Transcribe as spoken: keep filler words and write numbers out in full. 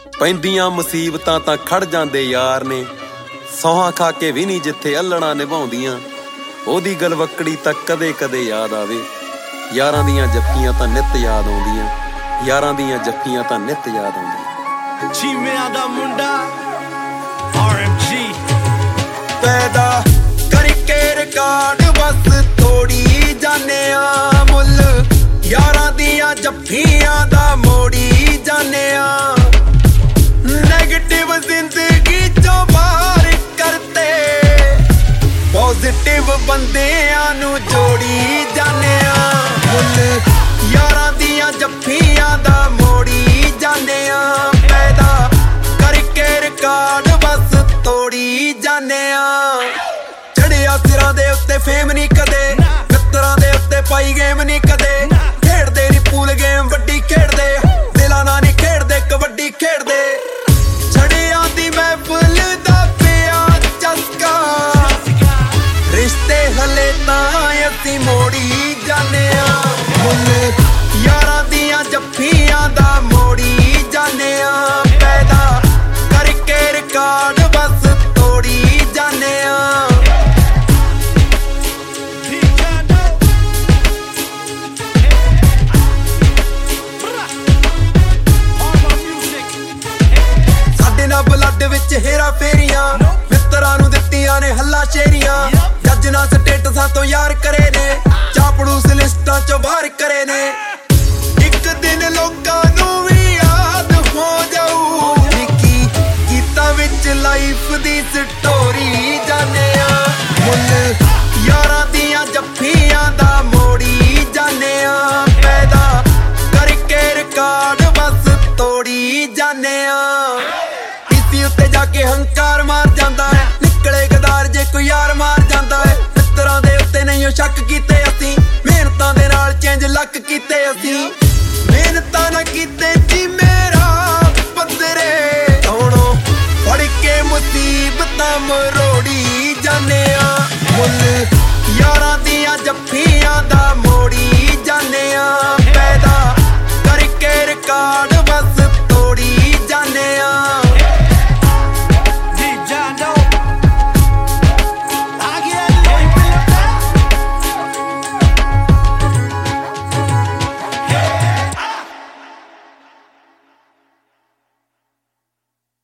ਪੈਂਦੀਆਂ ਮੁਸੀਬਤਾਂ ਤਾਂ ਖੜ ਜਾਂਦੇ ਯਾਰ ਨੇ, ਸੌਹਾਂ ਖਾ ਕੇ ਵੀ ਨਹੀਂ ਜਿੱਥੇ ਅੱਲਣਾ ਨਿਭਾਉਂਦੀਆਂ। ਉਹਦੀ ਗਲਵੱਕੜੀ ਤਾਂ ਕਦੇ ਕਦੇ ਯਾਦ ਆਵੇ, ਯਾਰਾਂ ਦੀਆਂ ਜੱਫੀਆਂ ਤਾਂ ਨਿੱਤ ਯਾਦ ਆਉਂਦੀਆਂ, ਯਾਰਾਂ ਦੀਆਂ ਜੱਫੀਆਂ ਤਾਂ ਨਿੱਤ ਯਾਦ ਆਉਂਦੀਆਂ। ਛੀਮਿਆਂ ਦਾ ਮੁੰਡਾ ਆਰ ਐਮ ਜੀ ਪੈਦਾ ਕਰਕੇ ਰਿਕਾਰਡ ਬਸ ਤੋੜੀ ਜਾਨੇ ਆ ਮੁੱਲ, ਯਾਰਾਂ ਦੀਆਂ ਜੱਫੀਆਂ ਦਾ ਮੋੜੀ ਜਾਨੇ ਆ। ਨੈਗੇਟਿਵ ਜ਼ਿੰਦਗੀ ਚੋਂ ਬਾਹਰ ਕਰਤੇ, ਪੋਜ਼ਿਟਿਵ ਬੰਦਿਆਂ ਨੂੰ ਜੋੜੀ ਜਾਨੇ ਆ ਮੁੱਲ, ਯਾਰਾਂ ਦੀਆਂ ਜੱਫੀਆਂ ਦਾ ਮੋੜੀ ਜਾਨੇ ਆ। ਪੈਦਾ ਕਰਕੇ ਰਿਕਾਰਡ ਬਸ ਤੋੜੀ ਜਾਨੇ ਆ। ਚੜਿਆ ਸਿਰਾਂ ਦੇ ਉੱਤੇ ਫੇਮ ਨਹੀਂ ਕਦੇ, ਮਿੱਤਰਾਂ ਦੇ ਉੱਤੇ ਪਾਈ ਗੇਮ ਨਹੀਂ ਕਦੇ, ਖੇਡਦੇ ਨਹੀਂ ਪੂਲ ਗੇਮ ਵੱਡੀ ਖੇਡਦੇ, ਦਿਲਾਂ ਨਾਲ ਨਹੀਂ ਖੇਡਦੇ ਕਬੱਡੀ ਖੇਡਦੇ। ਛੜਿਆਂ ਦੀ ਮਹਿਫਲ ਦਾ ਪਿਆ ਚਸਕਾ, ਰਿਸ਼ਤੇ ਹਲੇ ਤਾਂ ਅਸੀਂ ਮੋੜੀ ਜਾਨੇ ਆ ਮੁੱਲ, ਯਾਰਾਂ ਦੀਆਂ ਜੱਫੀਆਂ ਦਾ ਮੋੜੀ ਜਾਨੇ ਆ। ਪੈਦਾ ਕਰਕੇ ਰਿਕਾਰਡ ਬਸ ਤੋੜੀ ਜਾਨੇ ਆ। ਸਾਡੇ ਨਾਲ ਬਲੱਡ ਵਿੱਚ ਹੇਰਾ ਫੇਰੀਆਂ, ਮਿੱਤਰਾਂ ਨੂੰ ਦਿੱਤੀਆਂ ਨੇ ਹੱਲਾ ਸ਼ੇਰੀਆਂ। ਜੱਜ ਨਾਲ ਸਟੇਟਸਾਂ ਤੋਂ ਯਾਰ ਕਰੇ ਨੇ, ਚਾਪੜੂਸ ਲਿਸਟਾਂ ਚੋਂ ਬਾਹਰ ਕਰੇ ਨੇ। ਇੱਕ ਦਿਨ ਲੋਕਾਂ ਨੂੰ ਵੀ ਯਾਦ ਹੋ ਜਾਊ, ਕੀ ਗੀਤਾਂ ਵਿੱਚ ਲਾਈਫ ਦੀ ਸਟੋਰੀ ਜਾਨੇ ਆ ਮੁੱਲ, ਯਾਰਾਂ ਦੀਆਂ ਜੱਫੀਆਂ ਦਾ ਮੋੜੀ ਜਾਨੇ ਆ। ਪੈਦਾ ਕਰਕੇ ਰਿਕਾਰਡ ਬਸ ਤੋੜੀ ਜਾਨੇ ਆ। ਪੀਸੀ ਉੱਤੇ ਜਾ ਕੇ ਹੰਕਾਰ ਮਾਰ ਜਾਂਦਾ ਹੈ, ਨਿਕਲੇ ਗਦਾਰ ਜੇ ਕੋਈ ਯਾਰ ਮਾਰ ਜਾਂਦਾ ਹੈ। ਮਿੱਤਰਾਂ ਦੇ ਉੱਤੇ ਨਹੀਂ ਸ਼ੱਕ ਕੀਤੇ ਅਸੀਂ, ਮਿਹਨਤਾਂ ਦੇ ਨਾਲ ਚੇਂਜ ਲੱਕ ਕੀਤੇ ਅਸੀਂ। ਮਿਹਨਤਾਂ ਨਾ ਕੀਤੇ ਜੀ